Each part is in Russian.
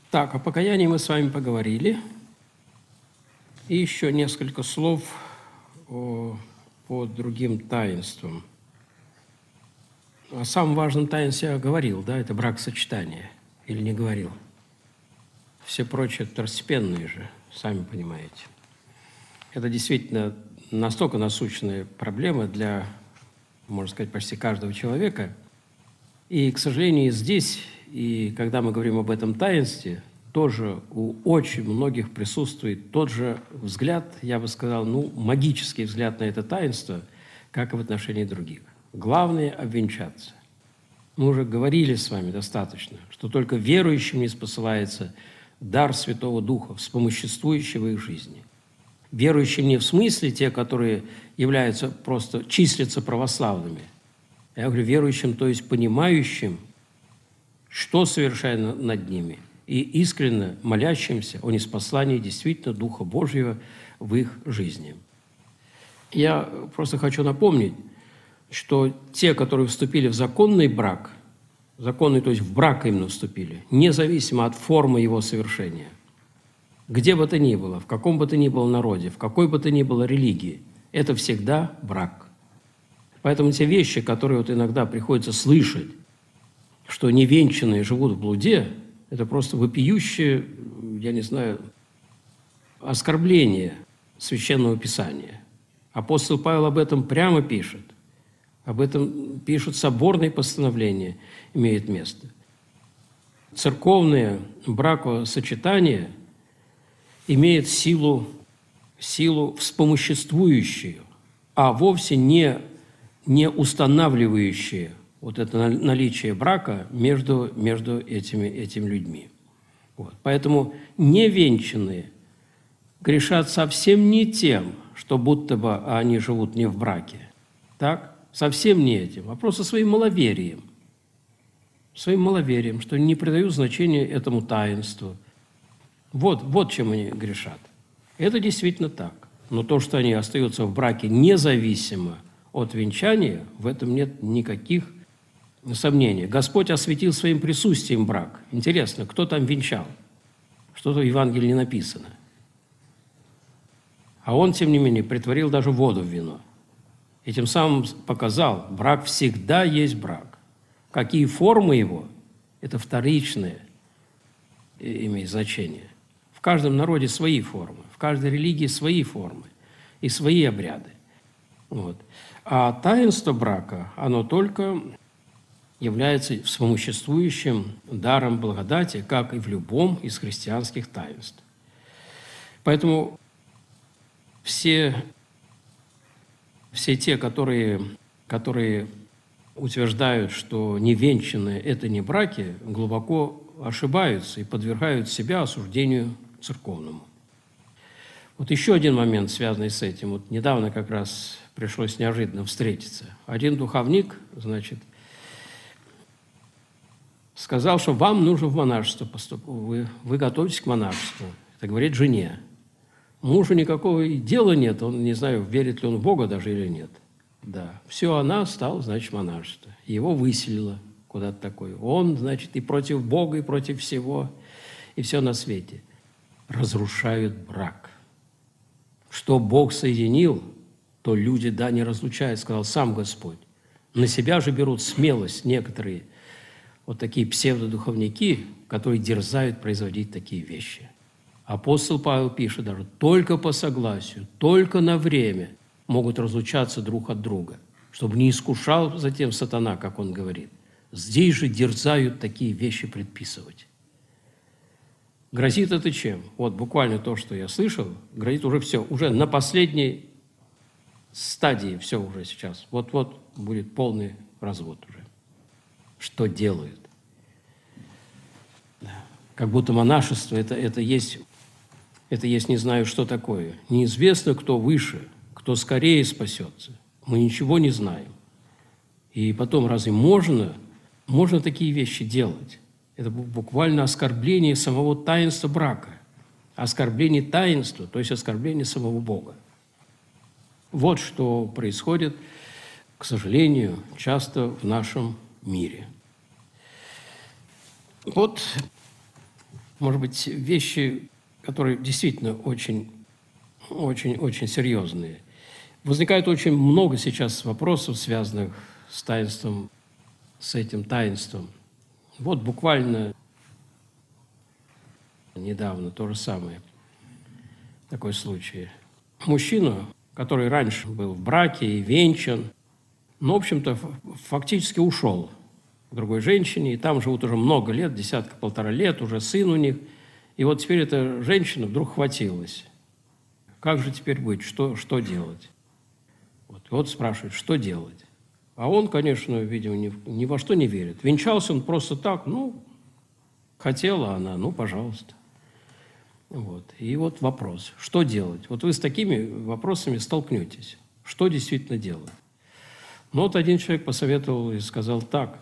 Так, о покаянии мы с вами поговорили. И еще несколько слов по другим таинствам. О самом важном таинстве я говорил, да, это бракосочетание. Или не говорил? Все прочие второстепенные же, сами понимаете. Это действительно настолько насущная проблема для, можно сказать, почти каждого человека. И, к сожалению, здесь, и когда мы говорим об этом таинстве, тоже у очень многих присутствует тот же взгляд, я бы сказал, магический взгляд на это таинство, как и в отношении других. Главное – обвенчаться. Мы уже говорили с вами достаточно, что только верующим не спосылается дар Святого Духа, вспомоществующий в их жизни. Верующие не в смысле те, которые являются просто, числятся православными. Я говорю верующим, то есть понимающим, что совершает над ними, и искренне молящимся о ниспослании действительно Духа Божьего в их жизни. Я просто хочу напомнить, что те, которые вступили в законный брак, законный, то есть в брак именно вступили, независимо от формы его совершения, где бы то ни было, в каком бы то ни было народе, в какой бы то ни было религии, это всегда брак. Поэтому те вещи, которые вот иногда приходится слышать, что невенчанные живут в блуде, это просто вопиющее, я не знаю, оскорбление Священного Писания. Апостол Павел об этом прямо пишет. Об этом пишут соборные постановления, имеет место. Церковное бракосочетание имеет силу вспомоществующую, а вовсе не устанавливающую вот это наличие брака между этими людьми. Вот. Поэтому невенчанные грешат совсем не тем, что будто бы они живут не в браке. Так? Совсем не этим, а просто своим маловерием. Своим маловерием, что не придают значения этому таинству. Вот чем они грешат. Это действительно так. Но то, что они остаются в браке независимо от венчания, в этом нет никаких сомнений. Господь осветил своим присутствием брак. Интересно, кто там венчал? Что-то в Евангелии не написано. А он, тем не менее, претворил даже воду в вино. И тем самым показал, брак всегда есть брак. Какие формы его, это вторичное имеет значение. В каждом народе свои формы, в каждой религии свои формы и свои обряды. Вот. А таинство брака, оно только является вспомоществующим даром благодати, как и в любом из христианских таинств. Поэтому все те, которые утверждают, что невенчанные – это не браки, глубоко ошибаются и подвергают себя осуждению церковному. Вот еще один момент, связанный с этим. Вот недавно как раз пришлось неожиданно встретиться. Один духовник, сказал, что вам нужно в монашество поступать. Вы готовитесь к монашеству. Это говорит жене. Мужу никакого дела нет, он не знаю, верит ли он в Бога даже или нет. Да, все, она стала, значит, монашество. Его выселила куда-то такое. Он, значит, и против Бога, и против всего, и все на свете. Разрушают брак. Что Бог соединил, то люди, да, не разлучают, сказал сам Господь. На себя же берут смелость некоторые вот такие псевдодуховники, которые дерзают производить такие вещи. Апостол Павел пишет даже, только по согласию, только на время могут разлучаться друг от друга, чтобы не искушал затем сатана, как он говорит. Здесь же дерзают такие вещи предписывать. Грозит это чем? Вот буквально то, что я слышал, грозит уже все, уже на последней стадии все уже сейчас. Вот-вот будет полный развод уже. Что делают? Да. Как будто монашество это есть не знаю, что такое. Неизвестно, кто выше, кто скорее спасется. Мы ничего не знаем. И потом, разве можно такие вещи делать? Это буквально оскорбление самого таинства брака. Оскорбление таинства, то есть оскорбление самого Бога. Вот что происходит, к сожалению, часто в нашем мире. Вот может быть, вещи, которые действительно очень серьезные. Возникает очень много сейчас вопросов, связанных с таинством, с этим таинством. Вот буквально недавно то же самое, такой случай. Мужчина, который раньше был в браке и венчан, но, в общем-то, фактически ушел к другой женщине, и там живут уже много лет, десятка-полтора лет, уже сын у них. И вот теперь эта женщина вдруг хватилась. Как же теперь быть? Что делать? Вот спрашивает, что делать? А он, конечно, видимо, ни во что не верит. Венчался он просто так, хотела она, пожалуйста. И вот вопрос, что делать? Вот вы с такими вопросами столкнетесь. Что действительно делать? Вот один человек посоветовал и сказал так,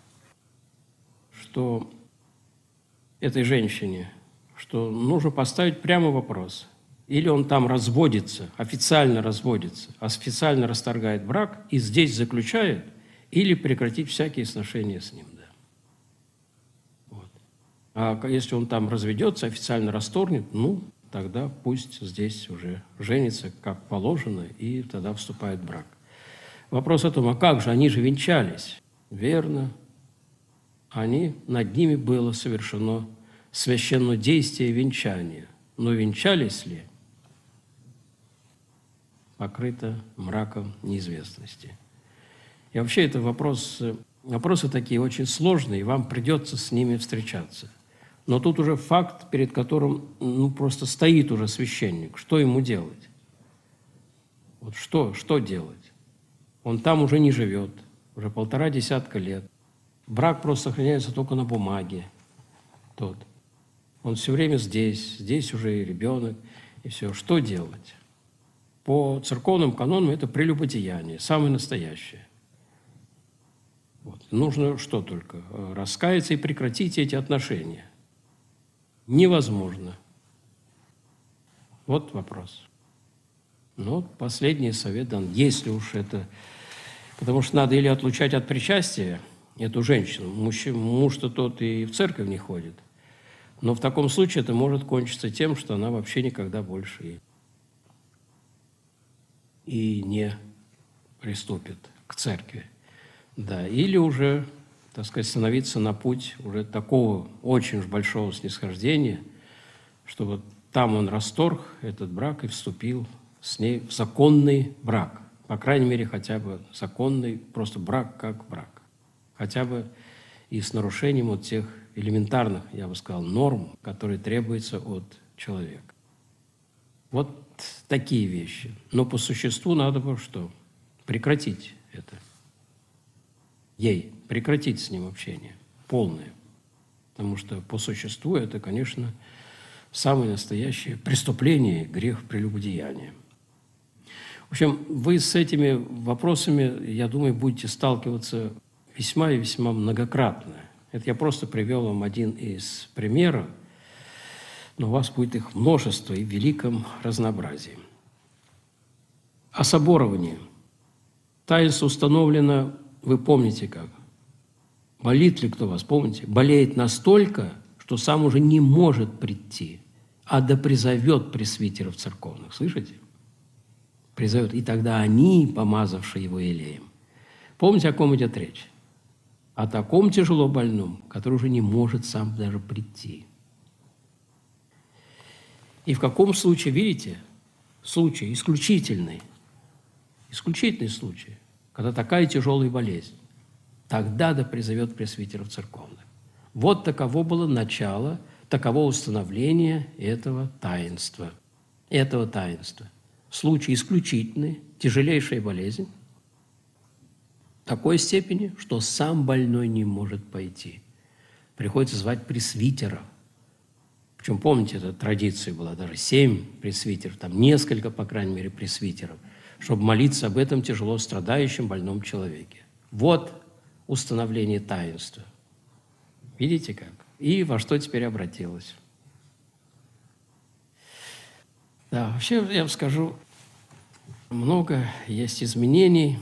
что этой женщине, что нужно поставить прямо вопрос. Или он там разводится, официально расторгает брак и здесь заключает, или прекратить всякие сношения с ним. Да. А если он там разведется, официально расторгнет, тогда пусть здесь уже женится как положено, и тогда вступает в брак. Вопрос о том, а как же, они же венчались. Верно. Над ними было совершено священное действие венчания. Но венчались ли? Покрыто мраком неизвестности. И вообще это вопросы такие очень сложные, и вам придется с ними встречаться. Но тут уже факт, перед которым просто стоит уже священник. Что ему делать? Вот что делать? Он там уже не живет, уже 1,5 десятка лет. Брак просто сохраняется только на бумаге. Он все время здесь уже и ребенок, и все. Что делать? По церковным канонам это прелюбодеяние, самое настоящее. Нужно что только? Раскаяться и прекратить эти отношения. Невозможно. Вот вопрос. Последний совет дан. Если уж это... Потому что надо или отлучать от причастия эту женщину. Муж-то тот и в церковь не ходит. Но в таком случае это может кончиться тем, что она вообще никогда больше и не приступит к церкви. Да, или уже, становиться на путь уже такого очень уж большого снисхождения, чтобы там он расторг этот брак и вступил с ней в законный брак. По крайней мере, хотя бы законный, просто брак как брак. Хотя бы и с нарушением тех элементарных, я бы сказал, норм, которые требуются от человека. Вот такие вещи. Но по существу надо бы что? Прекратить это. Прекратить с ним общение. Полное. Потому что по существу это, конечно, самое настоящее преступление, грех прелюбодеяния. В общем, вы с этими вопросами, я думаю, будете сталкиваться весьма и весьма многократно. Это я просто привел вам один из примеров, но у вас будет их множество и в великом разнообразии. Особорование. Таинство установлено, вы помните как? Болит ли кто вас, помните? Болеет настолько, что сам уже не может прийти, а да призовет пресвитеров церковных. Слышите? Призовет. И тогда они, помазавшие его елеем. Помните, о ком идет речь? О таком тяжело больном, который уже не может сам даже прийти. И в каком случае, видите, случай исключительный случай, когда такая тяжелая болезнь, тогда да призовет пресвитеров церковных. Вот таково было начало, таково установление этого таинства. Случай исключительный, тяжелейшая болезнь, такой степени, что сам больной не может пойти. Приходится звать пресвитеров. Причем, помните, эта традиция была, даже 7 пресвитеров, там несколько, по крайней мере, пресвитеров, чтобы молиться об этом тяжело страдающем больном человеке. Вот установление таинства. Видите как? И во что теперь обратилось. Да, вообще, я вам скажу, много есть изменений,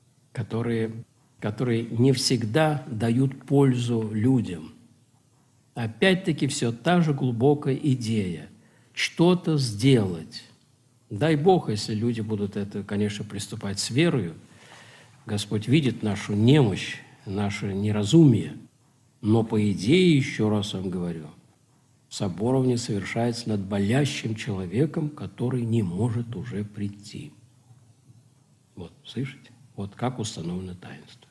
которые не всегда дают пользу людям. Опять-таки все та же глубокая идея – что-то сделать. Дай Бог, если люди будут это, конечно, приступать с верою. Господь видит нашу немощь, наше неразумие. Но по идее, еще раз вам говорю, соборование совершается над болящим человеком, который не может уже прийти. Вот, слышите? Вот как установлено таинство.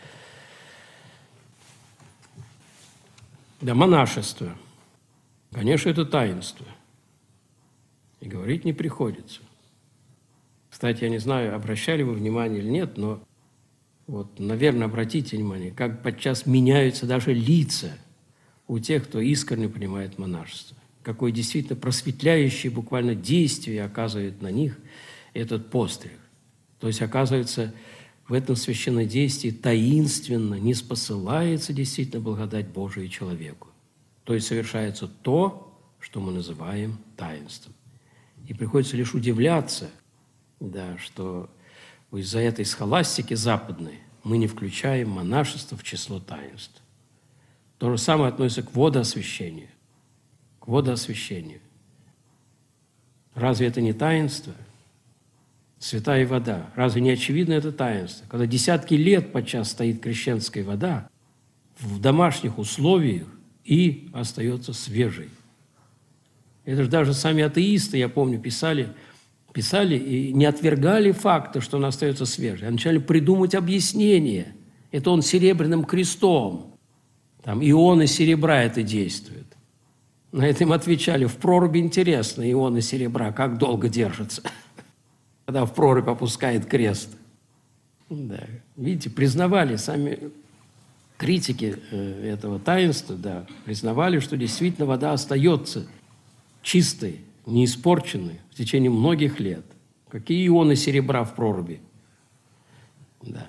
Да, монашество. Конечно, это таинство. И говорить не приходится. Кстати, я не знаю, обращали вы внимание или нет, но вот, наверное, обратите внимание, как подчас меняются даже лица у тех, кто искренне понимает монашество. Какое действительно просветляющее буквально действие оказывает на них этот постриг. То есть, оказывается, в этом священнодействии таинственно не спосылается действительно благодать Божия человеку. То есть совершается то, что мы называем таинством. И приходится лишь удивляться, да, что из-за этой схоластики западной мы не включаем монашество в число таинств. То же самое относится к водоосвящению. К водоосвящению. Разве это не таинство? Святая вода. Разве не очевидно это таинство? Когда десятки лет подчас стоит крещенская вода в домашних условиях и остается свежей. Это же даже сами атеисты, я помню, писали и не отвергали факта, что она остается свежей, а начали придумать объяснение. Это он серебряным крестом. Там ионы серебра это действует. На это им отвечали: в проруби интересно, ионы серебра, как долго держатся, когда в прорубь опускает крест. Да. Видите, признавали сами критики этого таинства, да, признавали, что действительно вода остается чистой, не испорченной в течение многих лет. Какие ионы серебра в проруби? Да.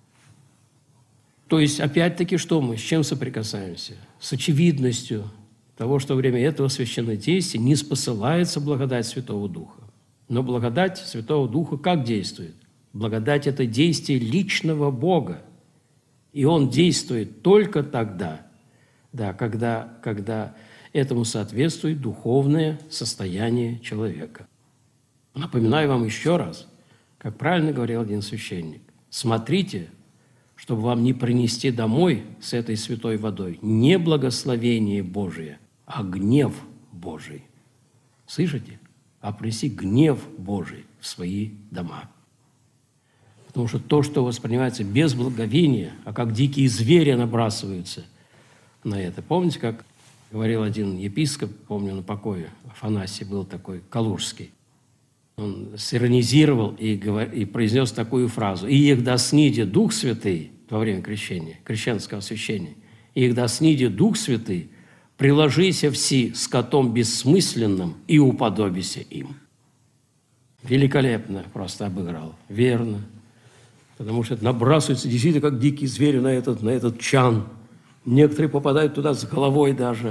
То есть, опять-таки, что мы, с чем соприкасаемся? С очевидностью того, что во время этого священнодействия не спосылается благодать Святого Духа. Но благодать Святого Духа как действует? Благодать – это действие личного Бога. И Он действует только тогда, да, когда этому соответствует духовное состояние человека. Напоминаю вам еще раз, как правильно говорил один священник: смотрите, чтобы вам не принести домой с этой святой водой не благословение Божие, а гнев Божий. Слышите? А принести гнев Божий в свои дома. Потому что то, что воспринимается без благовения, а как дикие звери набрасываются на это. Помните, как говорил один епископ, помню, на покое, Афанасий был такой, калужский. Он сиронизировал и произнес такую фразу: «И их досниде Дух Святый» во время крещения, крещенского освящения, «И их досниде Дух Святый, приложися все скотом бессмысленным и уподобися им». Великолепно просто обыграл. Верно. Потому что это набрасывается действительно как дикие звери на этот чан. Некоторые попадают туда с головой даже.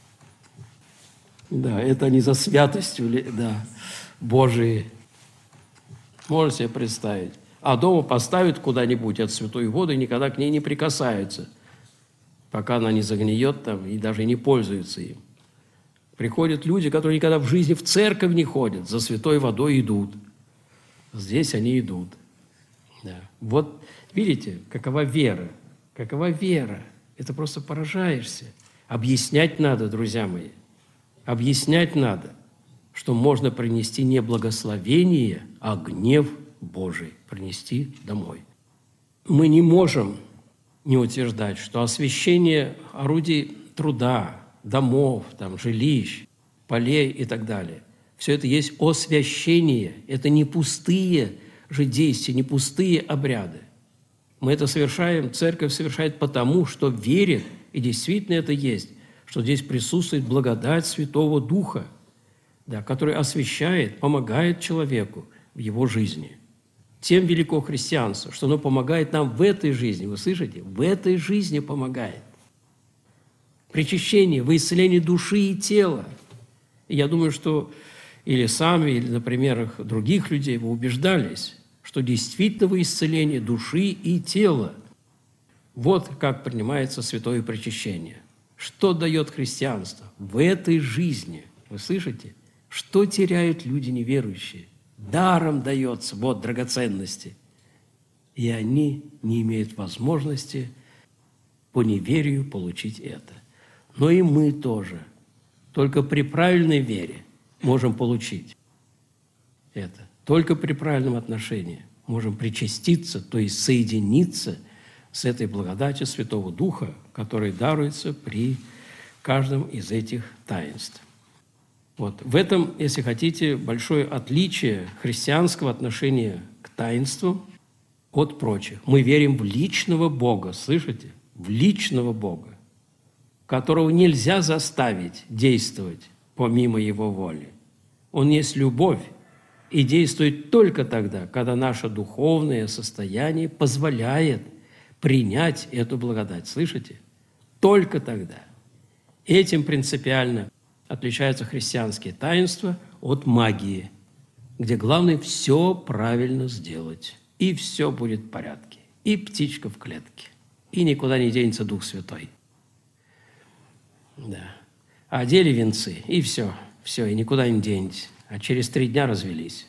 Да, это они за святостью, да, Божией. Можете себе представить. А дома поставят куда-нибудь эту святую воду и никогда к ней не прикасаются, пока она не загниет там и даже не пользуются им. Приходят люди, которые никогда в жизни в церковь не ходят, за святой водой идут. Здесь они идут. Да. Вот видите, какова вера. Какова вера. Это просто поражаешься. Объяснять надо, друзья мои. Объяснять надо, что можно принести не благословение, а гнев Божий принести домой. Мы не можем не утверждать, что освящение орудий труда, домов, там, жилищ, полей и так далее, все это есть освящение. Это не пустые же действия, не пустые обряды. Мы это совершаем, церковь совершает потому, что верит, и действительно это есть, что здесь присутствует благодать Святого Духа, да, который освящает, помогает человеку в его жизни. Тем велико христианство, что оно помогает нам в этой жизни. Вы слышите? В этой жизни помогает. Причащение, во исцелении души и тела. И я думаю, что или сами, или на примерах других людей вы убеждались, что действительно во исцелении души и тела. Вот как принимается святое причащение. Что дает христианство в этой жизни? Вы слышите? Что теряют люди неверующие? Даром дается, вот драгоценности. И они не имеют возможности по неверию получить это. Но и мы тоже. Только при правильной вере можем получить это. Только при правильном отношении можем причаститься, то есть соединиться с этой благодатью Святого Духа, который даруется при каждом из этих таинств. Вот. В этом, если хотите, большое отличие христианского отношения к таинствам от прочих. Мы верим в личного Бога, слышите? В личного Бога, которого нельзя заставить действовать помимо Его воли. Он есть любовь и действует только тогда, когда наше духовное состояние позволяет принять эту благодать. Слышите? Только тогда. Этим принципиально отличаются христианские таинства от магии, где главное все правильно сделать, и все будет в порядке, и птичка в клетке, и никуда не денется Дух Святой. Да. Одели венцы, и все, и никуда не денетесь. А через 3 дня развелись.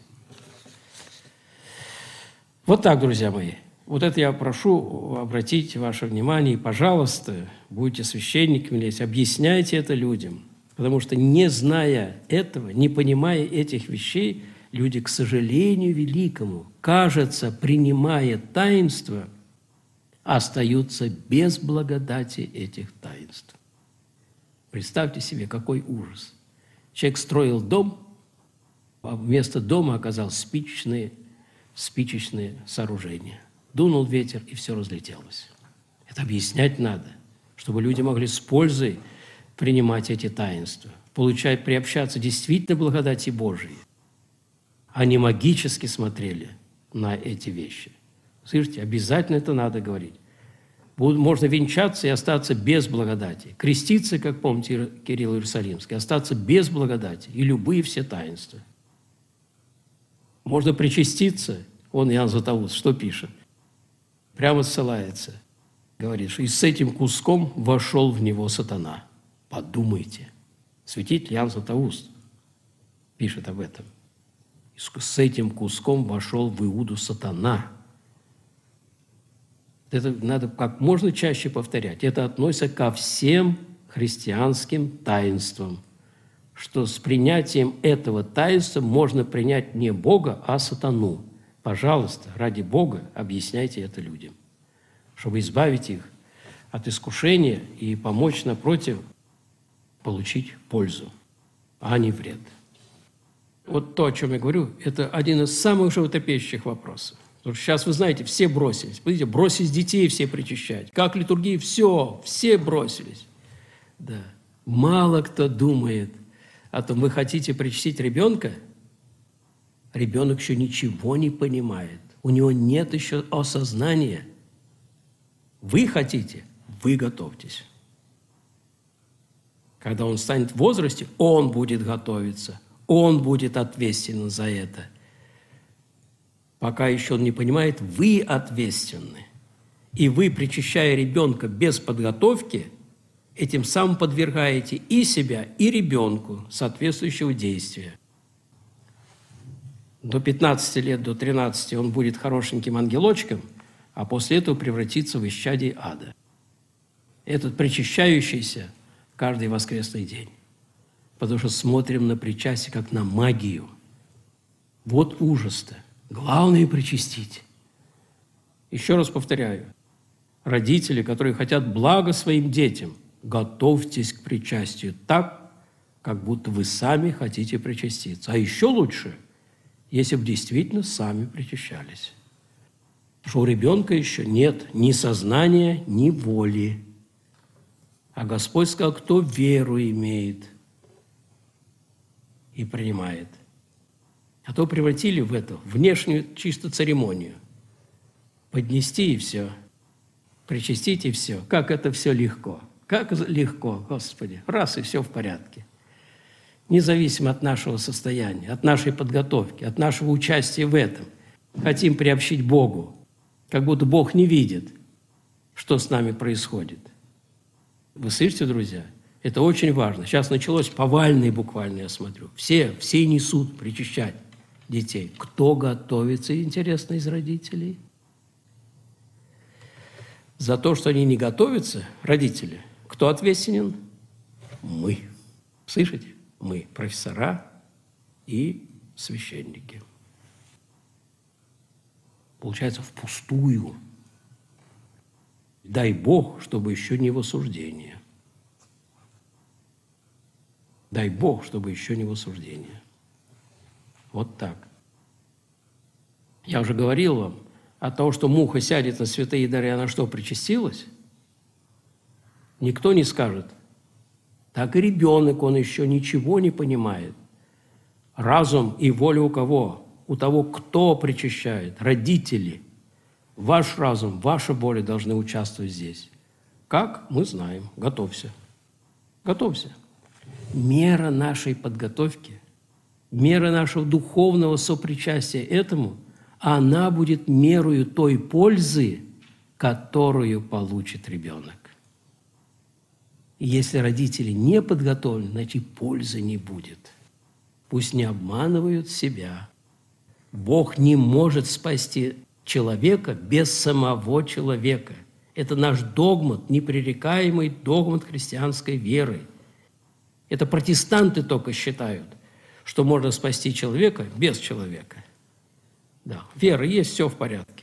Вот так, друзья мои. Вот это я прошу обратить ваше внимание. И, пожалуйста, будьте священниками, если объясняйте это людям. Потому что, не зная этого, не понимая этих вещей, люди, к сожалению великому, кажется, принимая таинства, остаются без благодати этих таинств. Представьте себе, какой ужас. Человек строил дом, а вместо дома оказалось спичечные сооружения. Дунул ветер, и все разлетелось. Это объяснять надо, чтобы люди могли с пользой принимать эти таинства, приобщаться действительно к благодати Божией, а не магически смотрели на эти вещи. Слышите, обязательно это надо говорить. Можно венчаться и остаться без благодати. Креститься, как помните Кирилл Иерусалимский, остаться без благодати и любые все таинства. Можно причаститься, он Иоанн Златоуст, что пишет? Прямо ссылается, говорит, что и с этим куском вошел в него сатана. Подумайте. Святитель Иоанн Златоуст пишет об этом. С этим куском вошел в Иуду сатана. Это надо как можно чаще повторять. Это относится ко всем христианским таинствам, что с принятием этого таинства можно принять не Бога, а сатану. Пожалуйста, ради Бога объясняйте это людям, чтобы избавить их от искушения и помочь, напротив, получить пользу, а не вред. Вот то, о чем я говорю, это один из самых животрепещущих вопросов. Потому что сейчас, вы знаете, все бросились. Видите, бросились детей все причащать. Как литургии, все бросились. Да. Мало кто думает о том, вы хотите причастить ребенка, ребенок еще ничего не понимает. У него нет еще осознания. Вы хотите, вы готовьтесь. Когда он станет в возрасте, он будет готовиться, он будет ответственен за это. Пока еще он не понимает, вы ответственны. И вы, причащая ребенка без подготовки, этим самым подвергаете и себя, и ребенку соответствующего действия. До 15 лет, до 13 он будет хорошеньким ангелочком, а после этого превратится в исчадие ада. Этот причащающийся каждый воскресный день. Потому что смотрим на причастие как на магию. Вот ужас-то. Главное – причастить. Еще раз повторяю. Родители, которые хотят блага своим детям, готовьтесь к причастию так, как будто вы сами хотите причаститься. А еще лучше, если бы действительно сами причащались. Потому что у ребенка еще нет ни сознания, ни воли. А Господь сказал, кто веру имеет и принимает. А то превратили в эту внешнюю чисто церемонию. Поднести и все. Причастить и все. Как это все легко. Как легко, Господи. Раз и все в порядке. Независимо от нашего состояния, от нашей подготовки, от нашего участия в этом. Хотим приобщить Богу. Как будто Бог не видит, что с нами происходит. Вы слышите, друзья? Это очень важно. Сейчас началось повальное буквально, я смотрю. Все несут причащать детей. Кто готовится, интересно, из родителей? За то, что они не готовятся, родители, кто ответственен? Мы. Слышите? Мы, профессора и священники. Получается, впустую. Дай Бог, чтобы еще не в осуждение. Дай Бог, чтобы еще не в осуждение. Вот так. Я уже говорил вам, от того, что муха сядет на святые дары, она что, причастилась? Никто не скажет. Так и ребенок, он еще ничего не понимает. Разум и воля у кого? У того, кто причащает, родители. Ваш разум, ваша воля должны участвовать здесь. Как? Мы знаем. Готовься. Готовься. Мера нашей подготовки, мера нашего духовного сопричастия этому, она будет мерою той пользы, которую получит ребенок. И если родители не подготовлены, значит, пользы не будет. Пусть не обманывают себя. Бог не может спасти человека без самого человека. Это наш догмат, непререкаемый догмат христианской веры. Это протестанты только считают, что можно спасти человека без человека. Да, вера есть, все в порядке.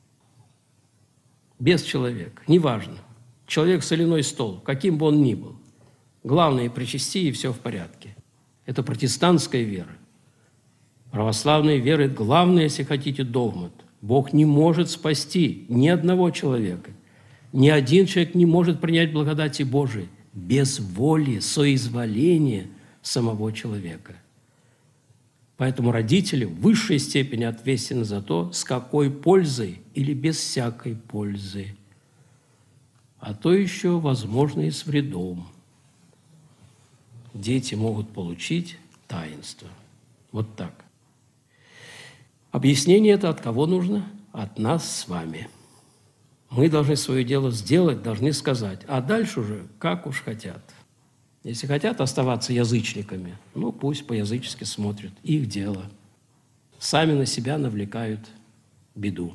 Без человека, неважно. Человек соляной стол, каким бы он ни был. Главное, причасти, и все в порядке. Это протестантская вера. Православная вера – это главное, если хотите, догмат. Бог не может спасти ни одного человека. Ни один человек не может принять благодати Божией без воли, соизволения самого человека. Поэтому родители в высшей степени ответственны за то, с какой пользой или без всякой пользы. А то еще, возможно, и с вредом. Дети могут получить таинство. Вот так. Объяснение это от кого нужно? От нас с вами. Мы должны свое дело сделать, должны сказать. А дальше уже как уж хотят. Если хотят оставаться язычниками, ну пусть по-язычески смотрят. Их дело. Сами на себя навлекают беду.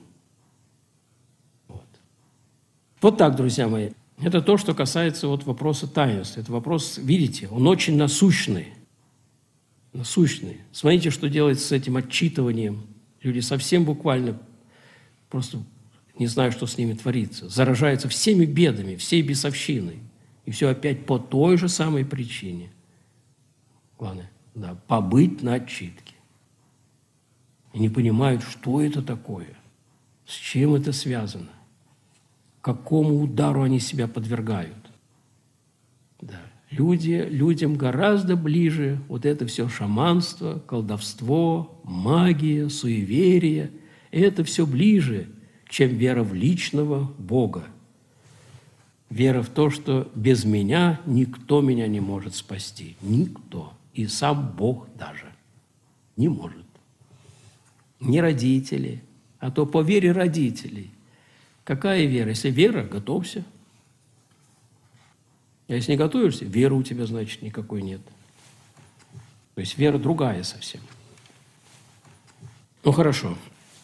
Вот так, друзья мои. Это то, что касается вот вопроса таинств. Это вопрос, видите, он очень насущный. Насущный. Смотрите, что делается с этим отчитыванием. Люди совсем буквально просто не знаю, что с ними творится. Заражаются всеми бедами, всей бесовщиной. И все опять по той же самой причине. Главное, да, побыть на отчитке. И не понимают, что это такое, с чем это связано, какому удару они себя подвергают. Да. Людям гораздо ближе вот это все шаманство, колдовство, магия, суеверие. Это все ближе, чем вера в личного Бога. Вера в то, что без меня никто меня не может спасти. Никто. И сам Бог даже не может. Не родители, а то по вере родителей. Какая вера? Если вера, готовься. А если не готовишься, веры у тебя, значит, никакой нет. То есть вера другая совсем. Ну, хорошо.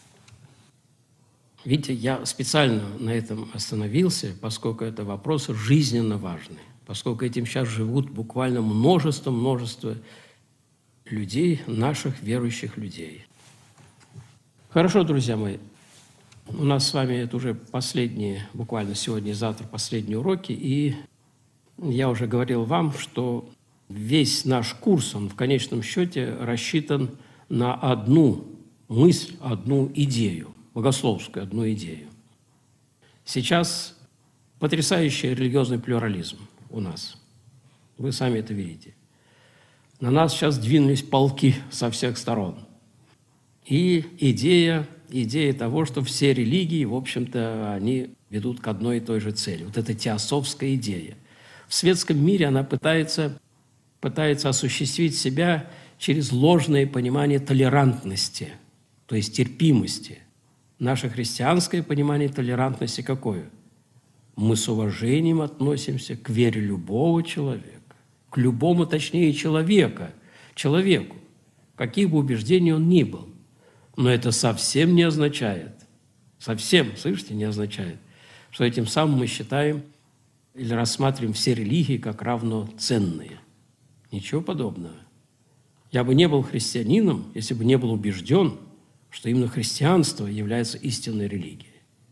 Видите, я специально на этом остановился, поскольку это вопрос жизненно важный, поскольку этим сейчас живут буквально множество людей, наших верующих людей. Хорошо, друзья мои, у нас с вами это уже последние, буквально сегодня и завтра последние уроки, и я уже говорил вам, что весь наш курс, он в конечном счете рассчитан на одну мысль, одну идею. Богословскую одну идею. Сейчас потрясающий религиозный плюрализм у нас. Вы сами это видите. На нас сейчас двинулись полки со всех сторон. И идея того, что все религии, в общем-то, они ведут к одной и той же цели. Вот эта теософская идея. В светском мире она пытается осуществить себя через ложное понимание толерантности, то есть терпимости. Наше христианское понимание толерантности какое? Мы с уважением относимся к вере любого человека, к любому, точнее, человеку, каких бы убеждений он ни был. Но это совсем не означает, слышите, не означает, что этим самым мы считаем или рассматриваем все религии как равноценные. Ничего подобного. Я бы не был христианином, если бы не был убежден, что именно христианство является истинной религией.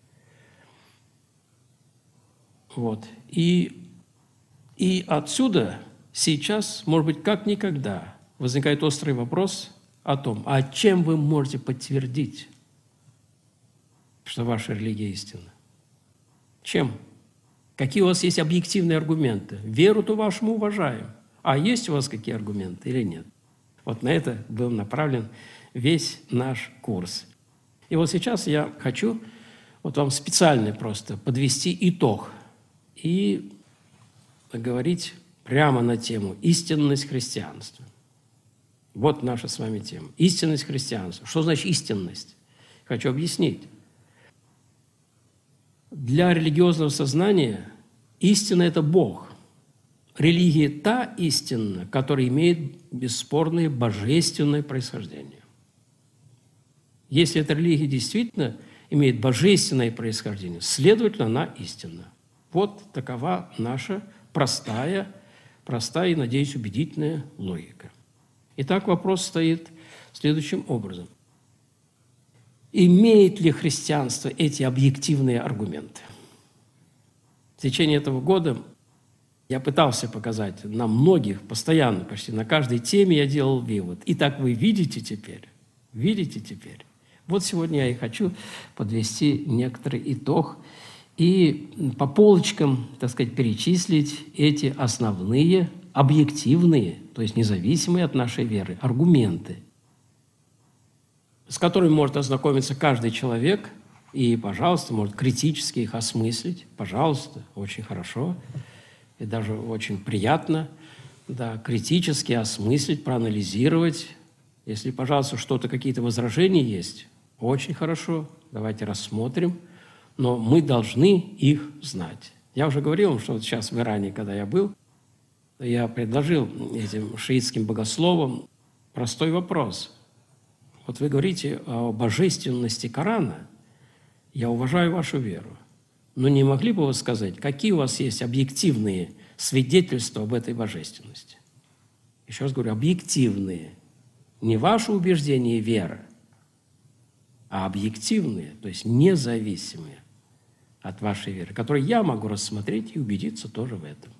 Вот. И отсюда сейчас, может быть, как никогда, возникает острый вопрос о том, а чем вы можете подтвердить, что ваша религия истинна? Чем? Какие у вас есть объективные аргументы? Веру-то вашу мы уважаем. А есть у вас какие аргументы или нет? Вот на это был направлен весь наш курс. И вот сейчас я хочу вот вам специально просто подвести итог и говорить прямо на тему «Истинность христианства». Вот наша с вами тема. Истинность христианства. Что значит истинность? Хочу объяснить. Для религиозного сознания истина – это Бог. Религия – та истина, которая имеет бесспорное божественное происхождение. Если эта религия действительно имеет божественное происхождение, следовательно, она истинна. Вот такова наша простая и, надеюсь, убедительная логика. Итак, вопрос стоит следующим образом. Имеет ли христианство эти объективные аргументы? В течение этого года я пытался показать на многих, постоянно, почти на каждой теме я делал вывод. Итак, вы видите теперь. Вот сегодня я и хочу подвести некоторый итог и по полочкам, так сказать, перечислить эти основные, объективные, то есть независимые от нашей веры, аргументы, с которыми может ознакомиться каждый человек и, пожалуйста, может критически их осмыслить. Пожалуйста, очень хорошо и даже очень приятно, да, критически осмыслить, проанализировать. Если, пожалуйста, что-то, какие-то возражения есть, очень хорошо, давайте рассмотрим, но мы должны их знать. Я уже говорил вам, что вот сейчас в Иране, когда я был, я предложил этим шиитским богословам простой вопрос. Вот вы говорите о божественности Корана, я уважаю вашу веру, но не могли бы вы сказать, какие у вас есть объективные свидетельства об этой божественности? Еще раз говорю, объективные. Не ваше убеждение и вера, а объективные, то есть независимые от вашей веры, которые я могу рассмотреть и убедиться тоже в этом.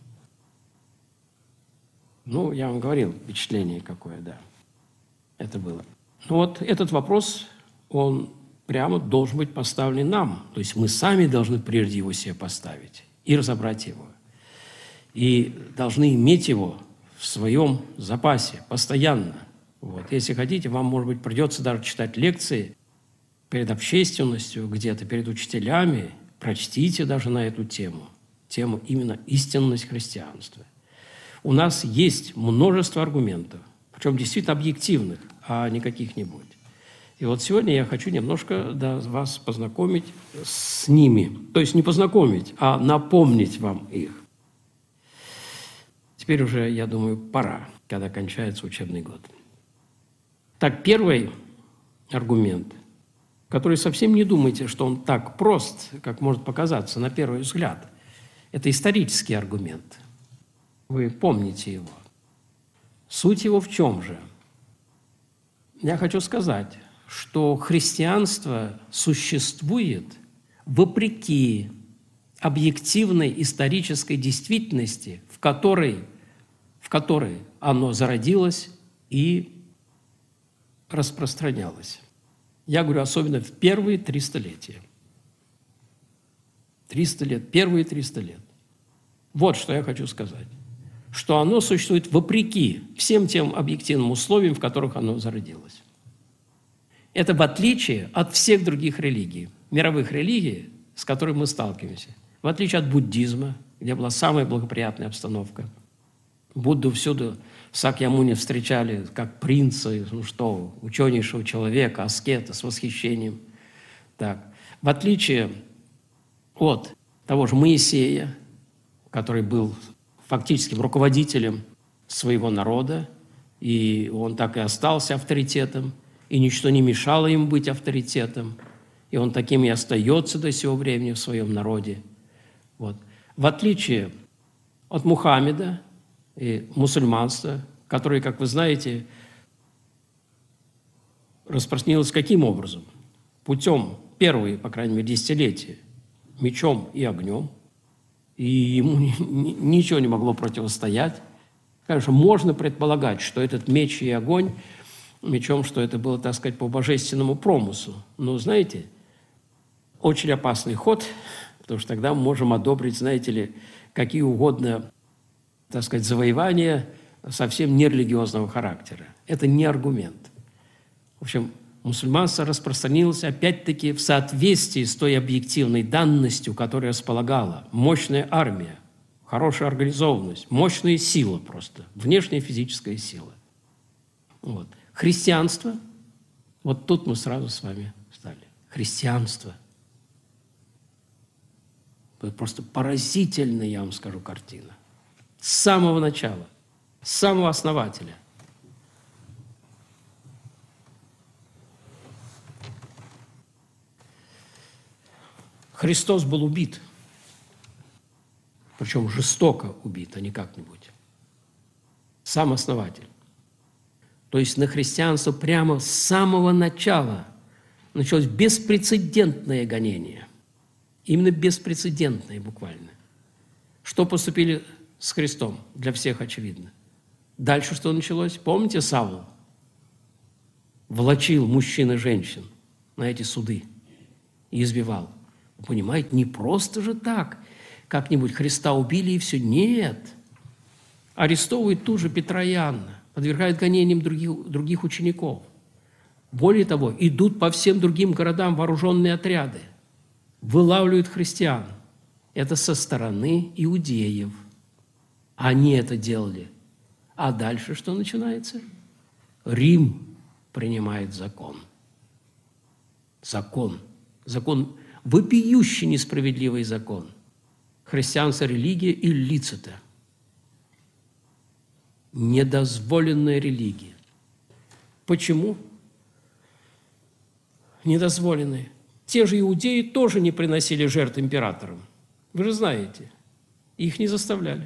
Ну, я вам говорил, впечатление какое, да, это было. Ну вот этот вопрос, он прямо должен быть поставлен нам. То есть мы сами должны прежде его себе поставить и разобрать его. И должны иметь его в своем запасе постоянно. Вот. Если хотите, вам, может быть, придется даже читать лекции перед общественностью, где-то перед учителями. Прочтите даже на эту тему именно истинность христианства. У нас есть множество аргументов, причем действительно объективных, а не каких-нибудь. И вот сегодня я хочу немножко вас познакомить с ними. То есть не познакомить, а напомнить вам их. Теперь уже, я думаю, пора, когда кончается учебный год. Так, первый аргумент, который совсем не думайте, что он так прост, как может показаться на первый взгляд, это исторический аргумент. Вы помните его. Суть его в чем же? Я хочу сказать, что христианство существует вопреки объективной исторической действительности, в которой оно зародилось и распространялось. Я говорю особенно в первые 3 столетия. 300 лет, первые 300 лет. Вот что я хочу сказать. Что оно существует вопреки всем тем объективным условиям, в которых оно зародилось. Это в отличие от всех других религий, мировых религий, с которыми мы сталкиваемся. В отличие от буддизма, где была самая благоприятная обстановка. Будду всюду в Сакьямуне встречали как принца, ученейшего человека, аскета с восхищением. Так. В отличие от того же Моисея, который был фактическим руководителем своего народа, и он так и остался авторитетом, и ничто не мешало ему быть авторитетом, и он таким и остается до сего времени в своем народе. Вот. В отличие от Мухаммеда и мусульманства, которое, как вы знаете, распространилось каким образом? Путем первые, по крайней мере, десятилетия, мечом и огнем, и ему ничего не могло противостоять. Конечно, можно предполагать, что этот меч и огонь, мечом, что это было, так сказать, по божественному промыслу. Но, знаете, очень опасный ход, потому что тогда мы можем одобрить, знаете ли, какие угодно, так сказать, завоевания совсем нерелигиозного характера. Это не аргумент. В общем, мусульманство распространилось опять-таки в соответствии с той объективной данностью, которая располагала мощная армия, хорошая организованность, мощная сила просто, внешняя физическая сила. Вот. Христианство, вот тут мы сразу с вами стали. Христианство. Это просто поразительная, я вам скажу, картина. С самого начала, с самого основателя. Христос был убит, причем жестоко убит, а не как-нибудь. Сам основатель. То есть на христианство прямо с самого начала началось беспрецедентное гонение. Именно беспрецедентное буквально. Что поступили с Христом? Для всех очевидно. Дальше что началось? Помните, Савл волочил мужчин и женщин на эти суды и избивал. Вы понимаете, не просто же так. Как-нибудь Христа убили и все. Нет. Арестовывают тут же Петра и Иоанна, подвергают гонениям других учеников. Более того, идут по всем другим городам вооруженные отряды, вылавливают христиан. Это со стороны иудеев. Они это делали. А дальше что начинается? Рим принимает закон. Закон. Закон, вопиющий несправедливый закон. Христианство – религия иллицита. Недозволенная религия. Почему? Недозволенные. Те же иудеи тоже не приносили жертв императорам. Вы же знаете, их не заставляли.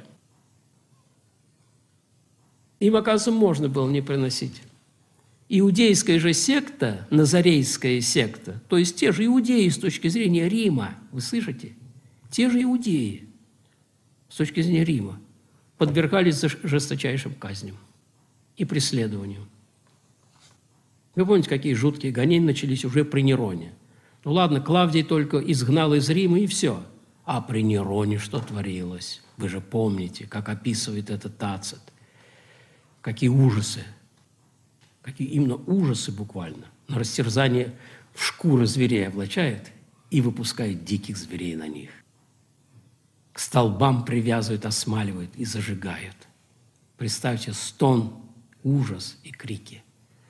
Им, оказывается, можно было не приносить. Иудейская же секта, назарейская секта, то есть те же иудеи с точки зрения Рима, вы слышите? Те же иудеи с точки зрения Рима подвергались жесточайшим казням и преследованию. Вы помните, какие жуткие гонения начались уже при Нероне? Ну ладно, Клавдий только изгнал из Рима, и все. А при Нероне что творилось? Вы же помните, как описывает это Тацит. Какие ужасы. Какие именно ужасы буквально. На растерзание в шкуры зверей облачает и выпускает диких зверей на них. К столбам привязывают, осмаливают и зажигают. Представьте, стон, ужас и крики.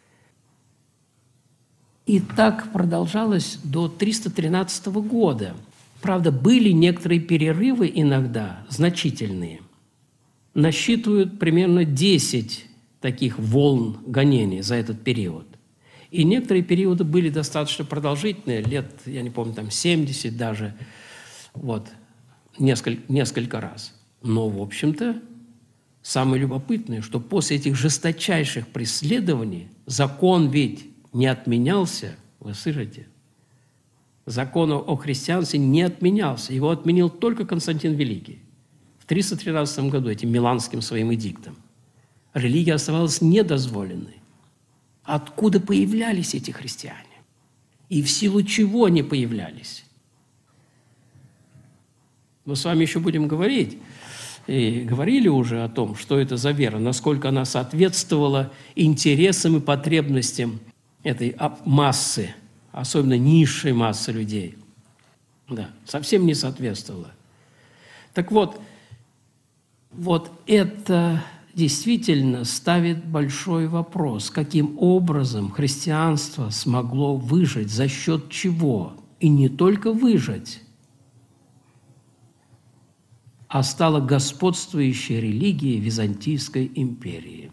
И так продолжалось до 313 года. Правда, были некоторые перерывы иногда, значительные. Насчитывают примерно 10 таких волн гонений за этот период. И некоторые периоды были достаточно продолжительные, лет, я не помню, там 70 даже, вот, несколько раз. Но, в общем-то, самое любопытное, что после этих жесточайших преследований закон ведь не отменялся, вы слышите? Закон о христианстве не отменялся. Его отменил только Константин Великий в 313 году этим Миланским своим эдиктом. Религия оставалась недозволенной. Откуда появлялись эти христиане? И в силу чего они появлялись? Мы с вами еще будем говорить, и говорили уже о том, что это за вера, насколько она соответствовала интересам и потребностям этой массы, особенно низшей массы людей. Да, совсем не соответствовала. Так вот это действительно ставит большой вопрос, каким образом христианство смогло выжить, за счет чего? И не только выжить, а стала господствующей религией Византийской империи.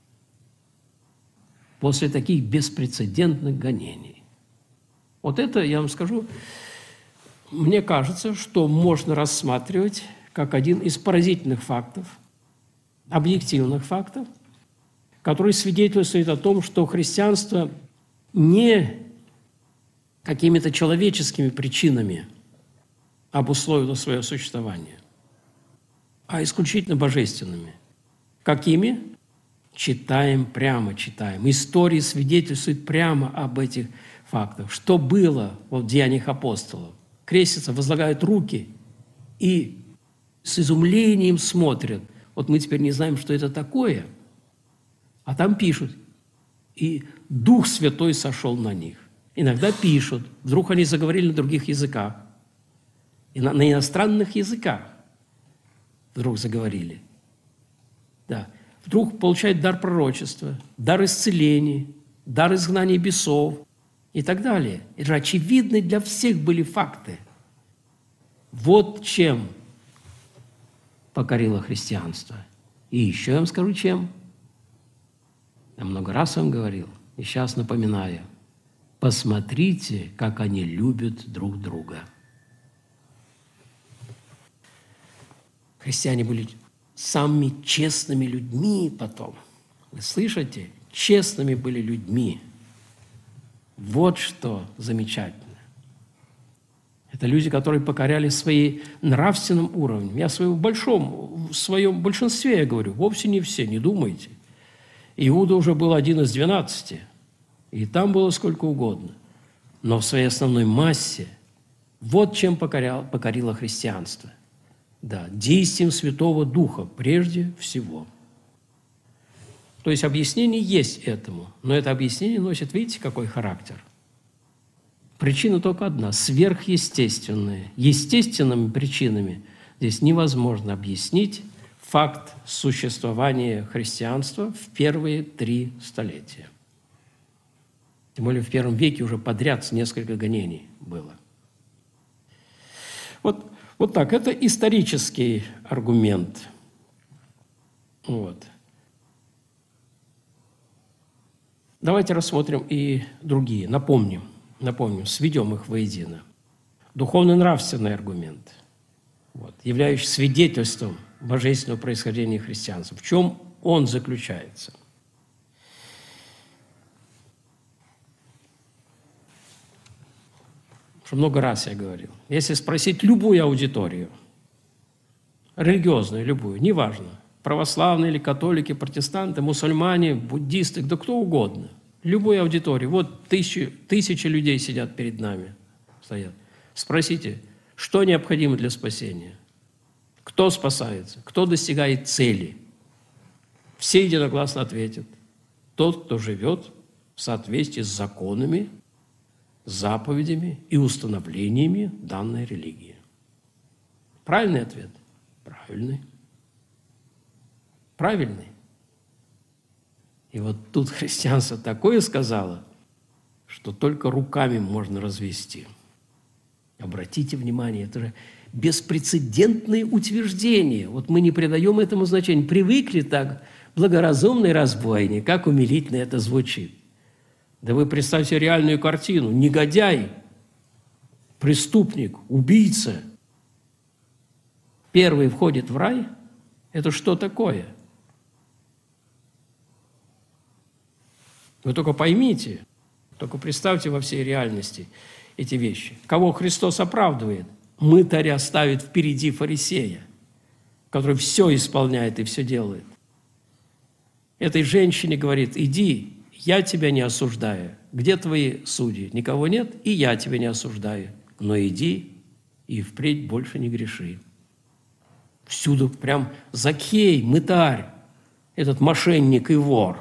После таких беспрецедентных гонений. Вот это, я вам скажу, мне кажется, что можно рассматривать как один из поразительных фактов, объективных фактов, который свидетельствует о том, что христианство не какими-то человеческими причинами обусловило свое существование, а исключительно божественными. Какими? Прямо читаем. Истории свидетельствуют прямо об этих фактах. Что было в Деяниях апостолов? Крестятся, возлагают руки и с изумлением смотрят. Вот мы теперь не знаем, что это такое, а там пишут. И Дух Святой сошел на них. Иногда пишут. Вдруг они заговорили на других языках. И на иностранных языках вдруг заговорили. Да. Вдруг получают дар пророчества, дар исцелений, дар изгнания бесов и так далее. Это же очевидны для всех были факты. Вот чем покорило христианство. И еще я вам скажу, чем. Я много раз вам говорил, и сейчас напоминаю. Посмотрите, как они любят друг друга. Христиане были самыми честными людьми потом. Вы слышите? Честными были людьми. Вот что замечательно. Это люди, которые покоряли своим нравственным уровнем. Я в своем большинстве, я говорю, вовсе не все, не думайте. Иуда уже был один из 12, и там было сколько угодно. Но в своей основной массе вот чем покорило христианство. Да, действием Святого Духа прежде всего. То есть объяснение есть этому, но это объяснение носит, видите, какой характер? Причина только одна – сверхъестественная. Естественными причинами здесь невозможно объяснить факт существования христианства в первые 3 столетия. Тем более в первом веке уже подряд несколько гонений было. Вот так, это исторический аргумент. Вот. Давайте рассмотрим и другие, напомним, сведем их воедино. Духовно-нравственный аргумент, являющий свидетельством божественного происхождения христианства. В чем он заключается? Что много раз я говорил. Если спросить любую аудиторию, религиозную, любую, неважно, православные или католики, протестанты, мусульмане, буддисты, да кто угодно, любой аудитории, вот тысячи людей сидят перед нами, стоят. Спросите, что необходимо для спасения? Кто спасается? Кто достигает цели? Все единогласно ответят. Тот, кто живет в соответствии с законами, заповедями и установлениями данной религии. Правильный ответ? Правильный. Правильный. И вот тут христианство такое сказало, что только руками можно развести. Обратите внимание, это же беспрецедентные утверждения. Вот мы не придаем этому значения. Привыкли так, благоразумный разбойник, как умилительно это звучит. Да вы представьте реальную картину. Негодяй, преступник, убийца. Первый входит в рай. Это что такое? Вы только поймите, только представьте во всей реальности эти вещи. Кого Христос оправдывает? Мытаря ставит впереди фарисея, который все исполняет и все делает. Этой женщине говорит: иди, я тебя не осуждаю. Где твои судьи? Никого нет, и я тебя не осуждаю. Но иди и впредь больше не греши. Всюду прям Закхей, мытарь, этот мошенник и вор.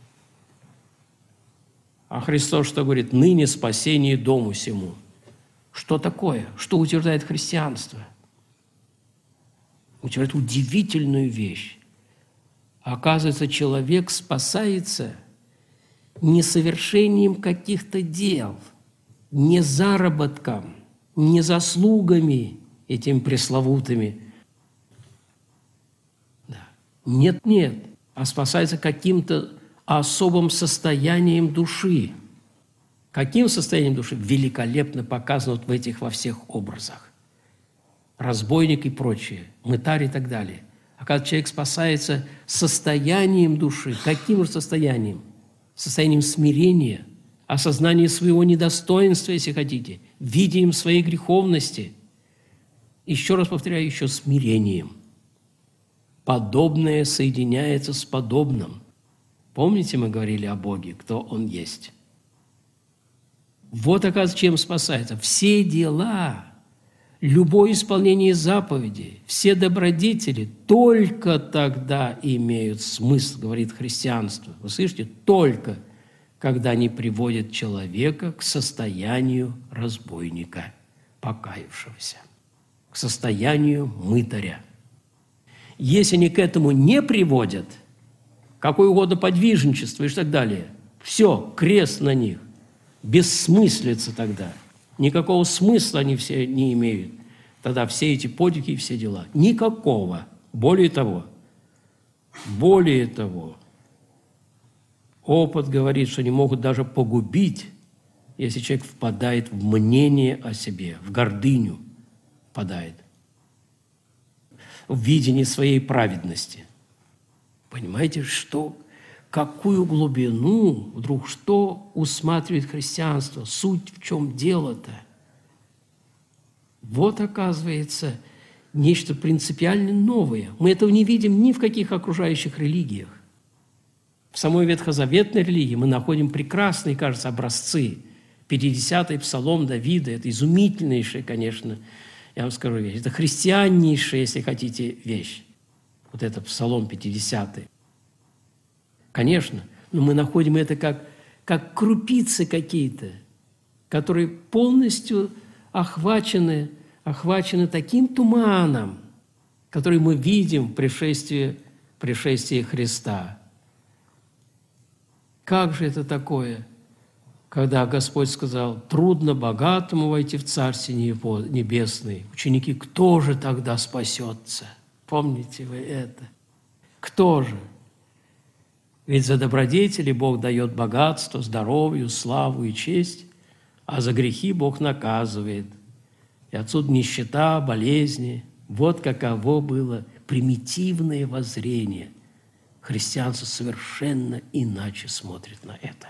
А Христос что говорит? Ныне спасение дому сему. Что такое? Что утверждает христианство? Утверждает удивительную вещь. Оказывается, человек спасается не совершением каких-то дел, не заработком, не заслугами этими пресловутыми, Нет, нет, а спасается каким-то особым состоянием души. Каким состоянием души? Великолепно показано вот в этих во всех образах. Разбойник и прочее, мытарь и так далее. А когда человек спасается состоянием души, каким же состоянием? Состоянием смирения, осознания своего недостоинства, если хотите, видением своей греховности. Еще раз повторяю, еще смирением. Подобное соединяется с подобным. Помните, мы говорили о Боге, кто Он есть? Вот, оказывается, чем спасается. Все дела, любое исполнение заповедей, все добродетели только тогда имеют смысл, говорит христианство. Вы слышите? Только когда они приводят человека к состоянию разбойника, покаявшегося, к состоянию мытаря. Если они к этому не приводят, какое угодно подвижничество и так далее, все, крест на них, бессмыслица тогда. Никакого смысла они все не имеют. Тогда все эти подвиги и все дела. Никакого. Более того, опыт говорит, что они могут даже погубить, если человек впадает в мнение о себе, в гордыню впадает, в видение своей праведности. Понимаете, что, какую глубину вдруг, что усматривает христианство, суть в чем дело-то? Вот, оказывается, нечто принципиально новое. Мы этого не видим ни в каких окружающих религиях. В самой ветхозаветной религии мы находим прекрасные, кажется, образцы. 50-й псалом Давида – это изумительнейшая, конечно, я вам скажу вещь. Это христианнейшая, если хотите, вещь. Вот это псалом 50-й. Конечно, но мы находим это как крупицы какие-то, которые полностью охвачены таким туманом, который мы видим в пришествии Христа. Как же это такое, когда Господь сказал: «Трудно богатому войти в Царствие Небесное». Ученики, кто же тогда спасется? Помните вы это? Кто же? Ведь за добродетели Бог дает богатство, здоровье, славу и честь, а за грехи Бог наказывает. И отсюда нищета, болезни. Вот каково было примитивное воззрение. Христианство совершенно иначе смотрит на это.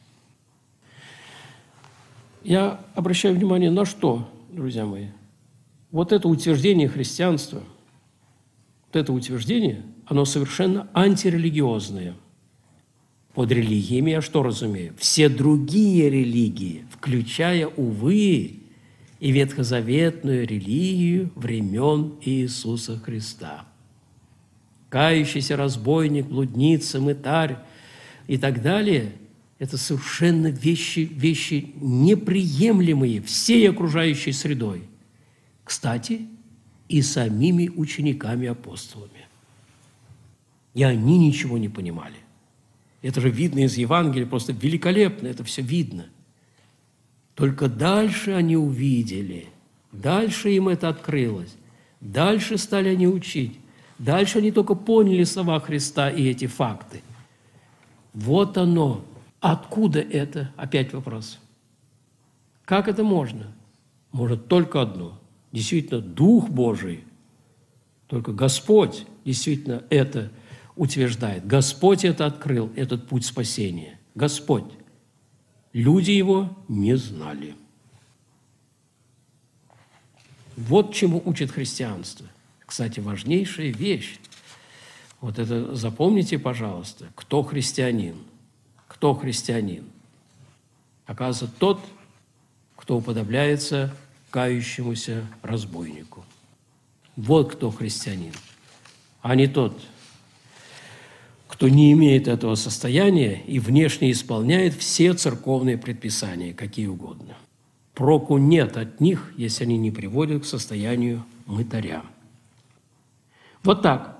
Я обращаю внимание на что, друзья мои? Вот это утверждение христианства, вот это утверждение, оно совершенно антирелигиозное. Под религиями я что разумею? Все другие религии, включая, увы, и ветхозаветную религию времен Иисуса Христа. Кающийся разбойник, блудница, мытарь и так далее – это совершенно вещи неприемлемые всей окружающей средой. Кстати, и самими учениками-апостолами. И они ничего не понимали. Это же видно из Евангелия, просто великолепно, это все видно. Только дальше они увидели, дальше им это открылось, дальше стали они учить, дальше они только поняли слова Христа и эти факты. Вот оно. Откуда это? Опять вопрос. Как это можно? Может только одно. Действительно, Дух Божий, только Господь действительно это утверждает. Господь это открыл, этот путь спасения. Господь. Люди его не знали. Вот чему учит христианство. Кстати, важнейшая вещь. Вот это запомните, пожалуйста. Кто христианин? Кто христианин? Оказывается, тот, кто уподобляется кающемуся разбойнику. Вот кто христианин. А не тот, кто не имеет этого состояния и внешне исполняет все церковные предписания, какие угодно. Проку нет от них, если они не приводят к состоянию мытаря. Вот так.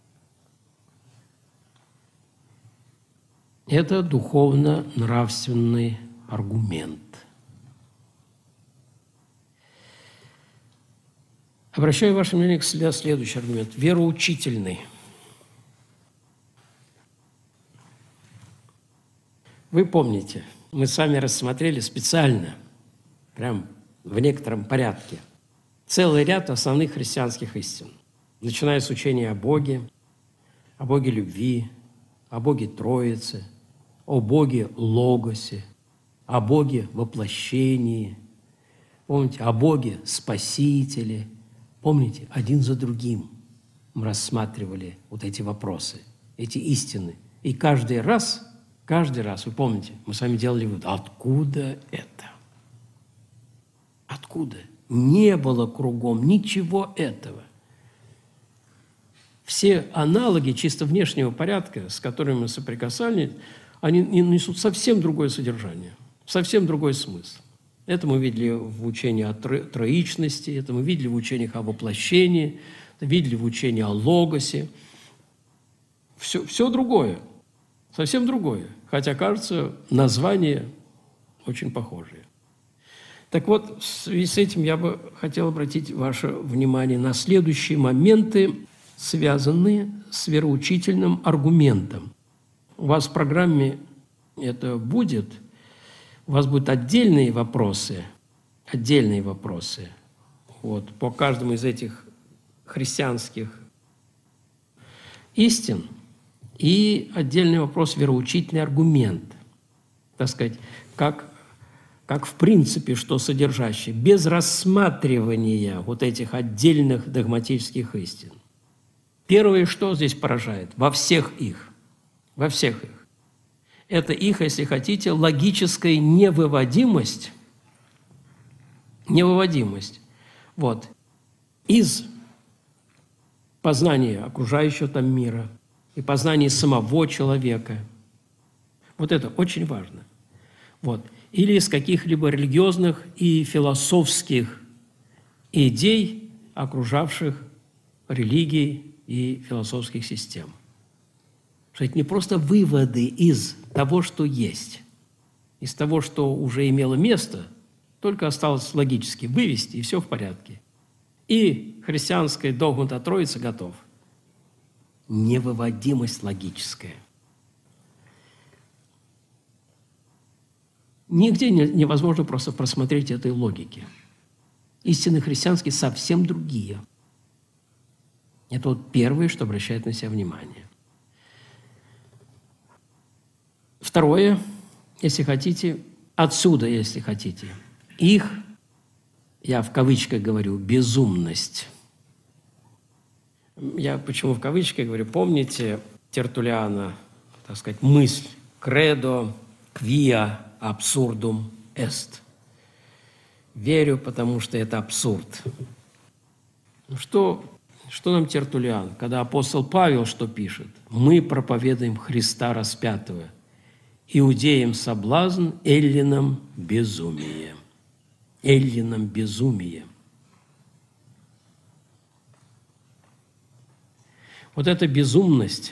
Это духовно-нравственный аргумент. Обращаю ваше внимание к следующий аргумент – вероучительный. Вы помните, мы с вами рассмотрели специально, прям в некотором порядке, целый ряд основных христианских истин, начиная с учения о Боге любви, о Боге Троицы, о Боге Логосе, о Боге воплощении, помните, о Боге Спасителе. Помните, один за другим мы рассматривали вот эти вопросы, эти истины. И каждый раз, вы помните, мы с вами делали вывод, откуда это? Откуда? Не было кругом ничего этого. Все аналоги чисто внешнего порядка, с которыми мы соприкасались, они несут совсем другое содержание, совсем другой смысл. Это мы видели в учении о троичности, это мы видели в учениях о воплощении, это видели в учении о логосе. Все другое, совсем другое, хотя, кажется, названия очень похожие. Так вот, в связи с этим я бы хотел обратить ваше внимание на следующие моменты, связанные с вероучительным аргументом. У вас в программе это будет, у вас будут отдельные вопросы вот, по каждому из этих христианских истин и отдельный вопрос вероучительный аргумент, так сказать, как в принципе, что содержащее, без рассматривания вот этих отдельных догматических истин. Первое, что здесь поражает во всех их, это их, если хотите, логическая невыводимость вот, из познания окружающего там мира и познания самого человека. Вот это очень важно. Вот. Или из каких-либо религиозных и философских идей, окружавших религии и философских систем. Что это не просто выводы из того, что есть, из того, что уже имело место, только осталось логически вывести, и все в порядке. И христианская догма о Троице готов. Невыводимость логическая. Нигде невозможно просто просмотреть этой логики. Истины христианские совсем другие. Это вот первое, что обращает на себя внимание. Второе, если хотите, отсюда, если хотите, их, я в кавычках говорю, безумность. Я почему в кавычках говорю? Помните Тертуллиана, так сказать, мысль «credo quia absurdum est». Верю, потому что это абсурд. Что нам Тертуллиан, когда апостол Павел что пишет? Мы проповедуем Христа распятого, иудеям соблазн, эллинам безумие. Эллинам безумие. Вот эта безумность,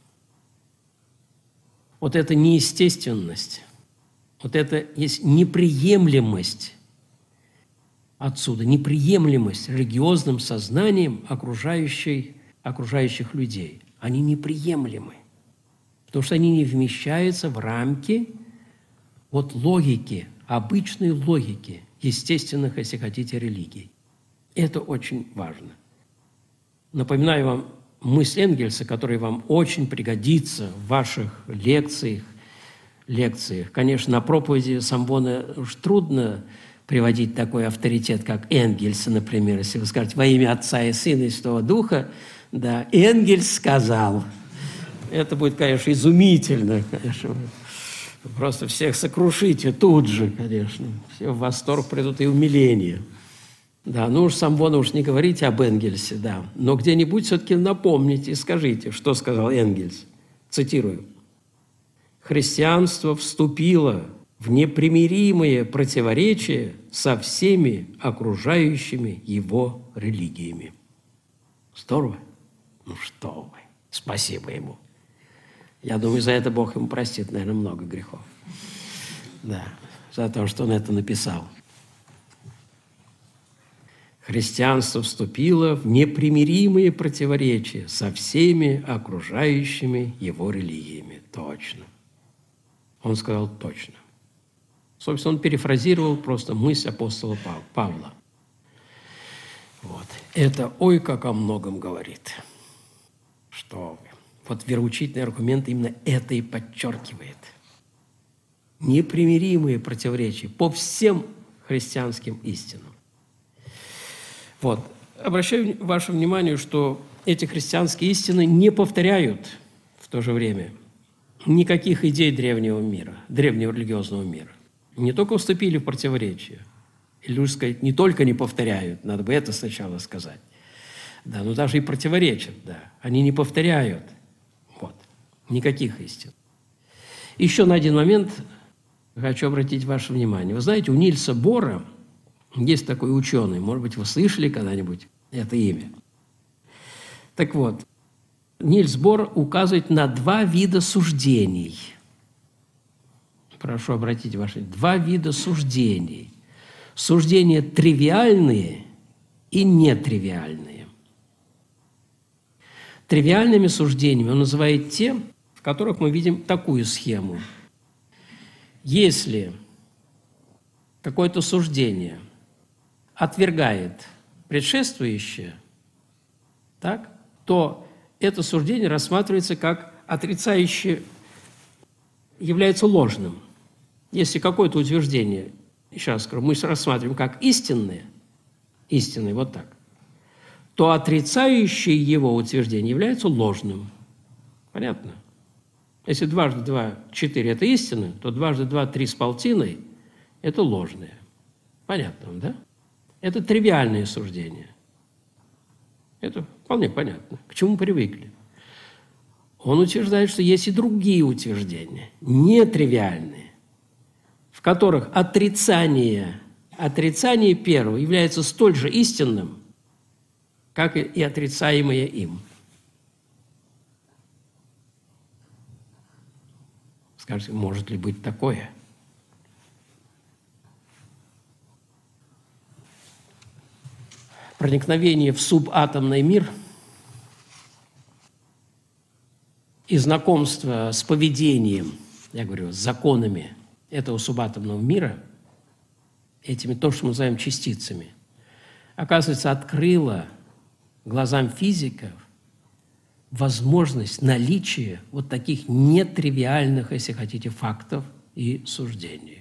вот эта неестественность, вот это есть неприемлемость отсюда, неприемлемость религиозным сознанием окружающих людей. Они неприемлемы, потому что они не вмещаются в рамки вот логики, обычной логики естественных, если хотите, религий. Это очень важно. Напоминаю вам мысль Энгельса, которая вам очень пригодится в ваших лекциях. Конечно, на проповеди Самвона уж трудно приводить такой авторитет, как Энгельса, например. Если вы скажете «во имя Отца и Сына и Святого Духа», да, Энгельс сказал. Это будет, конечно, изумительно, конечно. Просто всех сокрушите тут же, конечно. Все в восторг придут и умиление. Да, ну уж Самвона уж не говорите об Энгельсе, да. Но где-нибудь все-таки напомните и скажите, что сказал Энгельс. Цитирую. «Христианство вступило в непримиримое противоречие со всеми окружающими его религиями». Здорово? Ну что вы, спасибо ему. Я думаю, за это Бог ему простит, наверное, много грехов. Да, за то, что он это написал. Христианство вступило в непримиримые противоречия со всеми окружающими его религиями. Точно. Он сказал точно. Собственно, он перефразировал просто мысль апостола Павла. Вот. Это ой, как о многом говорит. Что вы. Вот вероучительный аргумент именно это и подчеркивает. Непримиримые противоречия по всем христианским истинам. Вот. Обращаю ваше внимание, что эти христианские истины не повторяют в то же время никаких идей древнего мира, древнего религиозного мира. Не только вступили в противоречие, или, лучше сказать, не только не повторяют, надо бы это сначала сказать, да, но даже и противоречат, да, они не повторяют вот, никаких истин. Еще на один момент хочу обратить ваше внимание. Вы знаете, у Нильса Бора есть такой ученый, может быть, вы слышали когда-нибудь это имя. Так вот, Нильс Бор указывает на два вида суждений. Прошу обратить ваше внимание. Два вида суждений. Суждения тривиальные и нетривиальные. Тривиальными суждениями он называет те, в которых мы видим такую схему. Если какое-то суждение отвергает предшествующее, так, то это суждение рассматривается как отрицающее, является ложным. Если какое-то утверждение, сейчас скажу, мы рассматриваем как истинное, вот так, то отрицающее его утверждение является ложным. Понятно? Если дважды 2 – 4 – это истина, то дважды 2 – 3 с полтиной – это ложное. Понятно, да? Это тривиальное суждение. Это вполне понятно. К чему привыкли? Он утверждает, что есть и другие утверждения, нетривиальные, в которых отрицание первого является столь же истинным, как и отрицаемое им. Скажите, может ли быть такое? Проникновение в субатомный мир и знакомство с поведением, я говорю, с законами этого субатомного мира, этими, то, что мы называем частицами, оказывается, открыло глазам физиков возможность наличия вот таких нетривиальных, если хотите, фактов и суждений.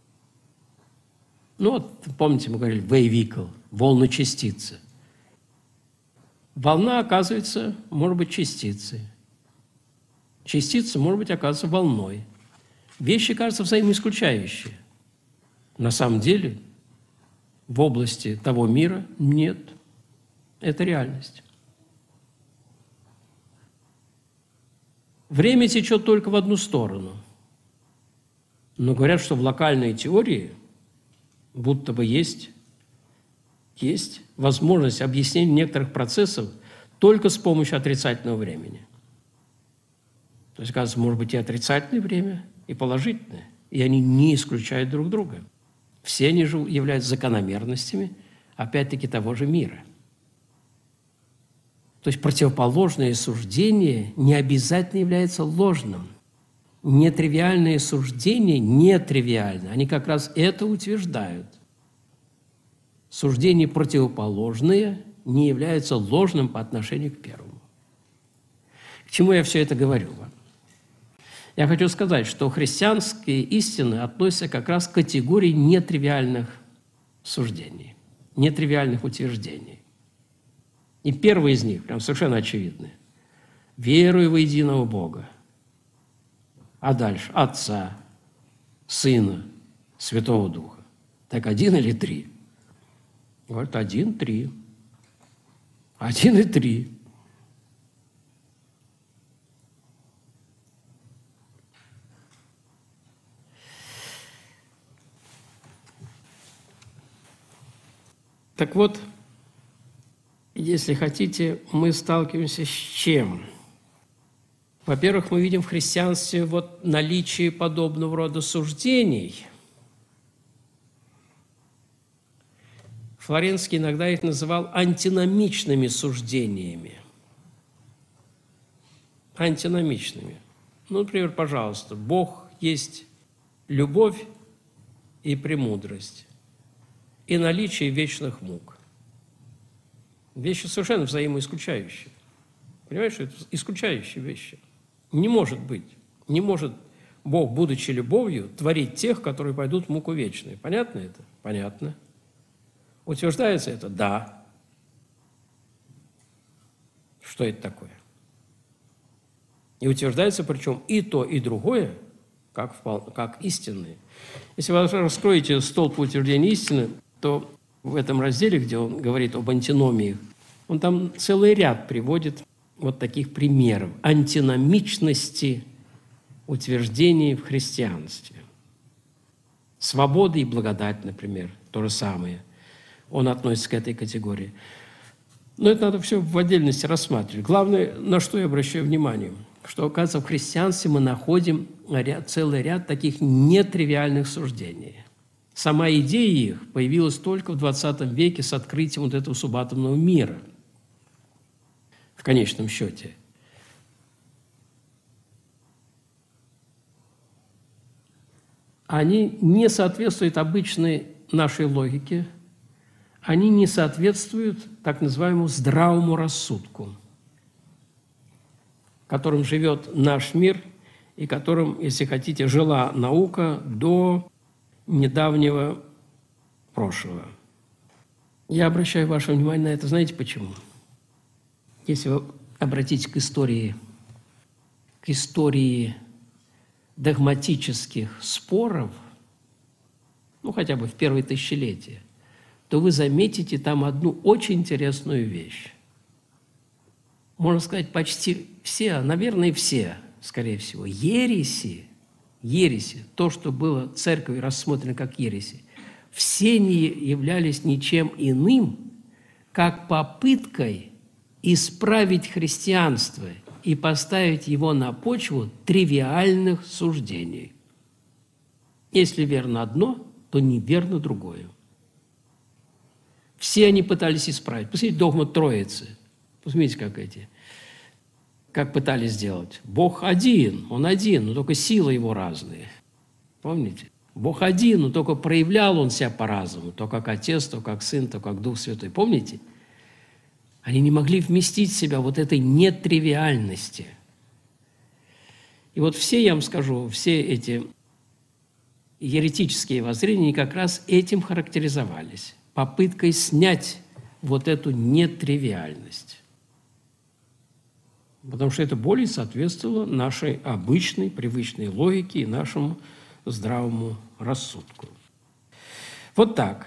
Ну вот, помните, мы говорили wave-vehicle, волны частицы. Волна, оказывается, может быть частицей. Частица, может быть, оказывается волной. Вещи, кажутся, взаимоисключающие. На самом деле, в области того мира нет. Это реальность. Время течет только в одну сторону. Но говорят, что в локальной теории будто бы есть возможность объяснения некоторых процессов только с помощью отрицательного времени. То есть, оказывается, может быть и отрицательное время, и положительное, и они не исключают друг друга. Все они же являются закономерностями, опять-таки, того же мира. То есть противоположное суждение не обязательно является ложным. Нетривиальные суждения нетривиальны. Они как раз это утверждают. Суждения противоположные не являются ложным по отношению к первому. К чему я все это говорю вам? Я хочу сказать, что христианские истины относятся как раз к категории нетривиальных суждений, нетривиальных утверждений. И первый из них, прям совершенно очевидный. Верую во единого Бога. А дальше Отца, Сына, Святого Духа. Так один или три? Говорит, 1, 3. 1 и 3. Так вот, если хотите, мы сталкиваемся с чем? Во-первых, мы видим в христианстве вот наличие подобного рода суждений. Флоренский иногда их называл антиномичными суждениями. Антиномичными. Ну, например, пожалуйста, Бог есть любовь и премудрость, и наличие вечных мук. Вещи совершенно взаимоисключающие. Понимаешь, это исключающие вещи. Не может быть. Не может Бог, будучи любовью, творить тех, которые пойдут в муку вечную. Понятно это? Понятно. Утверждается это? Да. Что это такое? И утверждается, причем и то, и другое, как истинные. Если вы раскроете столб утверждения истины, то в этом разделе, где он говорит об антиномиях, он там целый ряд приводит вот таких примеров антиномичности утверждений в христианстве. Свобода и благодать, например, то же самое. Он относится к этой категории. Но это надо все в отдельности рассматривать. Главное, на что я обращаю внимание, что, оказывается, в христианстве мы находим целый ряд таких нетривиальных суждений. Сама идея их появилась только в XX веке с открытием вот этого субатомного мира, в конечном счете. Они не соответствуют обычной нашей логике, они не соответствуют так называемому здравому рассудку, которым живет наш мир и которым, если хотите, жила наука до недавнего прошлого. Я обращаю ваше внимание на это, знаете почему? Если вы обратитесь к истории догматических споров, ну, хотя бы в первые тысячелетия, то вы заметите там одну очень интересную вещь. Можно сказать, почти все, наверное, все, скорее всего, ереси, то, что было церковью рассмотрено как ереси, все не являлись ничем иным, как попыткой исправить христианство и поставить его на почву тривиальных суждений. Если верно одно, то неверно другое. Все они пытались исправить. Посмотрите, догма Троицы. Посмотрите, как пытались сделать. Бог один, Он один, но только силы Его разные. Помните? Бог один, но только проявлял Он себя по-разному. То как Отец, то как Сын, то как Дух Святой. Помните? Они не могли вместить в себя вот этой нетривиальности. И вот все, я вам скажу, все эти еретические воззрения как раз этим характеризовались. Попыткой снять вот эту нетривиальность. Потому что это более соответствовало нашей обычной, привычной логике и нашему здравому рассудку. Вот так.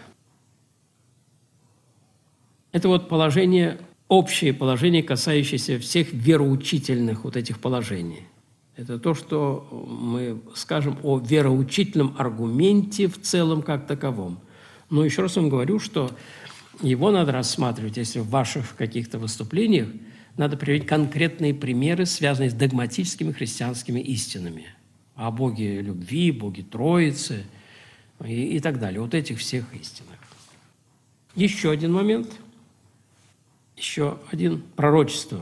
Это вот положение, общее положение, касающееся всех вероучительных вот этих положений. Это то, что мы скажем о вероучительном аргументе в целом как таковом. Но еще раз вам говорю, что его надо рассматривать, если в ваших каких-то выступлениях надо приводить конкретные примеры, связанные с догматическими христианскими истинами. О Боге любви, Боге Троицы и так далее. Вот этих всех истинах. Еще один момент. Еще один. Пророчество.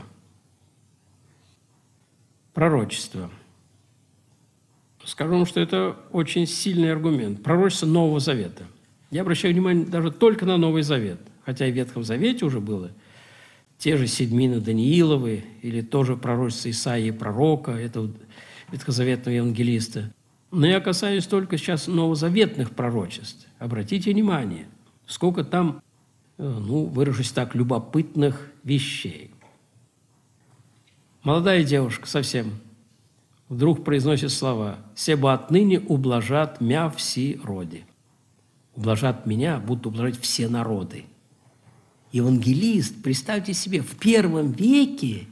Пророчество. Скажу вам, что это очень сильный аргумент. Пророчество Нового Завета. Я обращаю внимание даже только на Новый Завет. Хотя и в Ветхом Завете уже было те же седьмины Данииловы или тоже пророчество Исаии пророка, этого ветхозаветного евангелиста. Но я касаюсь только сейчас новозаветных пророчеств. Обратите внимание, сколько там, выражусь так, любопытных вещей. Молодая девушка совсем вдруг произносит слова «Себо отныне ублажат мя все роди». Ублажат меня, будут ублажать все народы. Евангелист, представьте себе, в первом веке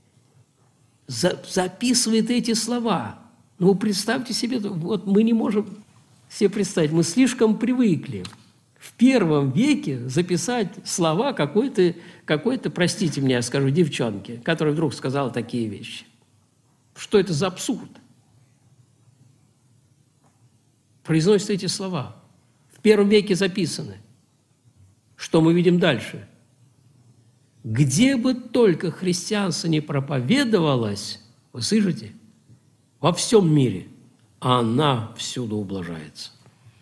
записывает эти слова. Ну, представьте себе, вот мы не можем себе представить, мы слишком привыкли в первом веке записать слова какой-то, простите меня, я скажу, девчонки, которая вдруг сказала такие вещи. Что это за абсурд? Произносят эти слова. В первом веке записаны. Что мы видим дальше? Где бы только христианство не проповедовалось, вы слышите, во всем мире, она всюду ублажается.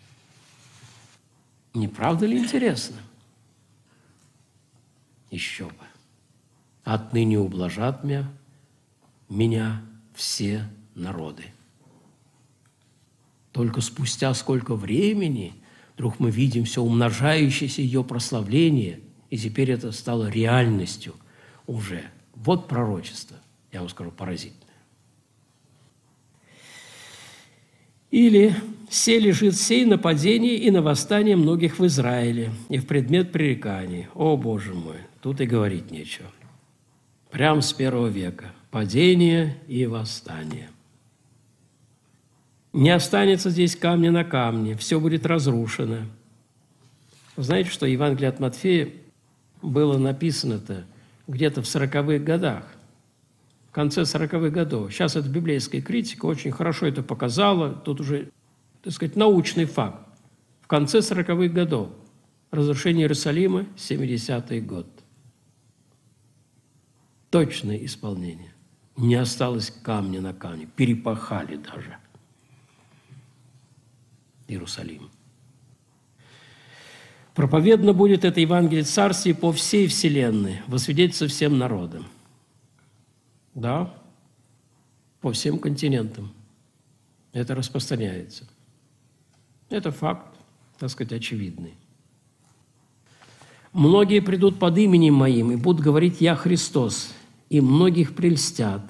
Не правда ли интересно? Еще бы. Отныне ублажат меня все народы. Только спустя сколько времени вдруг мы видим все умножающееся ее прославление, и теперь это стало реальностью уже. Вот пророчество, я вам скажу, поразительное. Или «се лежит сей на падении и на восстании многих в Израиле, и в предмет пререканий». О, Боже мой, тут и говорить нечего. Прям с первого века. Падение и восстание. Не останется здесь камня на камне, все будет разрушено. Вы знаете, что Евангелие от Матфея было написано-то где-то в 40-х годах, в конце 40-х годов. Сейчас эта библейская критика очень хорошо это показала. Тут уже, так сказать, научный факт. В конце 40-х годов разрушение Иерусалима, 70-й год. Точное исполнение. Не осталось камня на камне. Перепахали даже Иерусалим. Проповедно будет это Евангелие Царствия по всей вселенной, во свидетельство всем народам. Да, по всем континентам это распространяется. Это факт, так сказать, очевидный. «Многие придут под именем Моим и будут говорить: Я Христос, и многих прельстят».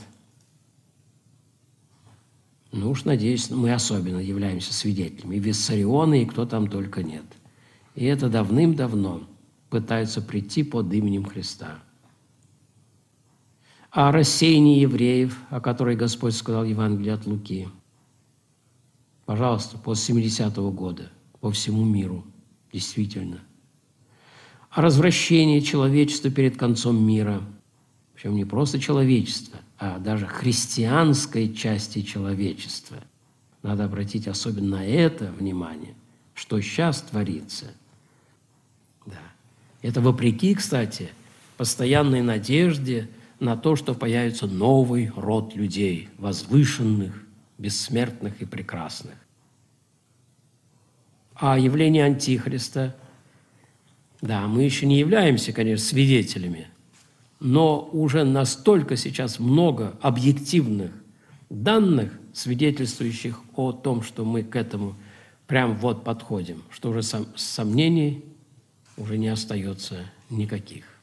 Ну уж, надеюсь, мы особенно являемся свидетелями. И Виссарионы, и кто там только нет. И это давным-давно пытаются прийти под именем Христа. О рассеянии евреев, о которой Господь сказал в Евангелии от Луки. Пожалуйста, после 70-го года по всему миру, действительно. О развращении человечества перед концом мира. Причем не просто человечества, а даже христианской части человечества. Надо обратить особенно на это внимание, что сейчас творится. Да. Это вопреки, кстати, постоянной надежде на то, что появится новый род людей, возвышенных, бессмертных и прекрасных. А явление Антихриста, да, мы еще не являемся, конечно, свидетелями, но уже настолько сейчас много объективных данных, свидетельствующих о том, что мы к этому прям вот подходим, что уже сомнений уже не остается никаких.